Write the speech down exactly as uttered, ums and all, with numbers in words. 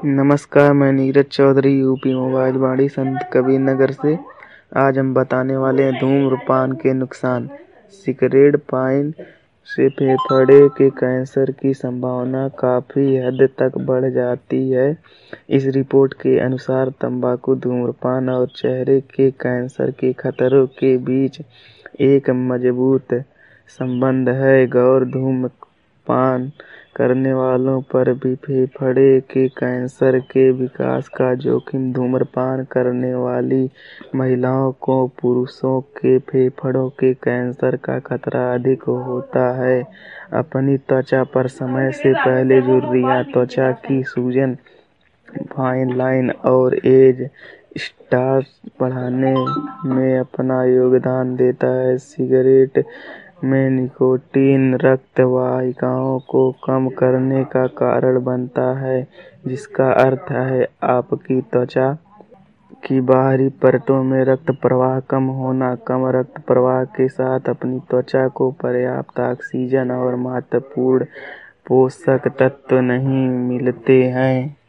नमस्कार, मैं Neeraj Chaudhary UP mobile Vaani Sant Kabir नगर से। आज हम बताने वाले हैं धूम्रपान के नुकसान। सिगरेट पान से फेफड़े के कैंसर की संभावना काफ़ी हद तक बढ़ जाती है। इस रिपोर्ट के अनुसार तंबाकू, धूम्रपान और चेहरे के कैंसर के खतरों के बीच एक मजबूत संबंध है। गौर धूम्रपान करने वालों पर भी फेफड़े के कैंसर के विकास का जोखिम। धूम्रपान करने वाली महिलाओं को पुरुषों के फेफड़ों के कैंसर का खतरा अधिक होता है। अपनी त्वचा पर समय से पहले झुर्रियां, त्वचा की सूजन, फाइन लाइन और एज स्टार्स बढ़ाने में अपना योगदान देता है। सिगरेट में निकोटीन रक्त वाहिकाओं को कम करने का कारण बनता है, जिसका अर्थ है आपकी त्वचा की बाहरी परतों में रक्त प्रवाह कम होना। कम रक्त प्रवाह के साथ अपनी त्वचा को पर्याप्त ऑक्सीजन और महत्वपूर्ण पोषक तत्व नहीं मिलते हैं।